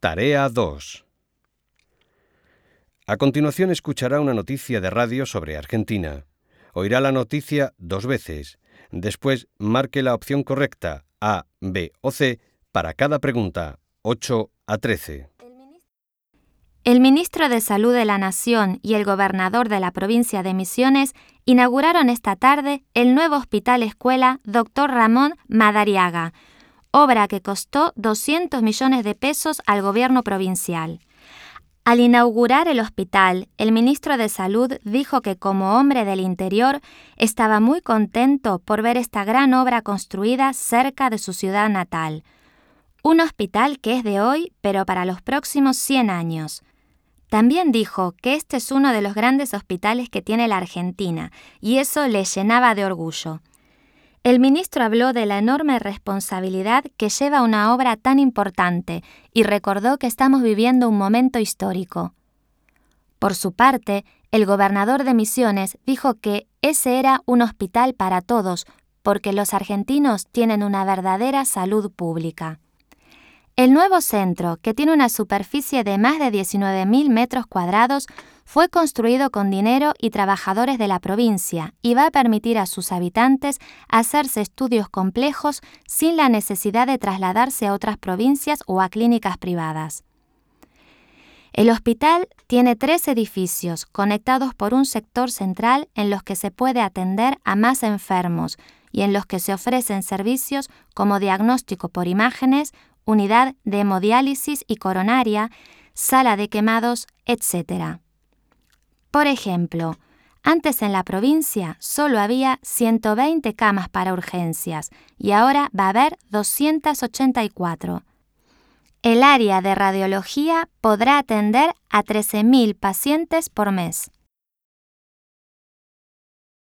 Tarea 2. A continuación escuchará una noticia de radio sobre Argentina. Oirá la noticia 2 veces. Después marque la opción correcta, A, B o C, para cada pregunta, 8 a 13. El ministro de Salud de la Nación y el gobernador de la provincia de Misiones inauguraron esta tarde el nuevo Hospital Escuela Dr. Ramón Madariaga, obra que costó 200 millones de pesos al gobierno provincial. Al inaugurar el hospital, el ministro de Salud dijo que como hombre del interior estaba muy contento por ver esta gran obra construida cerca de su ciudad natal. Un hospital que es de hoy, pero para los próximos 100 años. También dijo que este es uno de los grandes hospitales que tiene la Argentina, y eso le llenaba de orgullo. El ministro habló de la enorme responsabilidad que lleva una obra tan importante y recordó que estamos viviendo un momento histórico. Por su parte, el gobernador de Misiones dijo que ese era un hospital para todos, porque los argentinos tienen una verdadera salud pública. El nuevo centro, que tiene una superficie de más de 19.000 metros cuadrados, fue construido con dinero y trabajadores de la provincia y va a permitir a sus habitantes hacerse estudios complejos sin la necesidad de trasladarse a otras provincias o a clínicas privadas. El hospital tiene 3 edificios conectados por un sector central en los que se puede atender a más enfermos y en los que se ofrecen servicios como diagnóstico por imágenes, unidad de hemodiálisis y coronaria, sala de quemados, etc. Por ejemplo, antes en la provincia solo había 120 camas para urgencias y ahora va a haber 284. El área de radiología podrá atender a 13.000 pacientes por mes.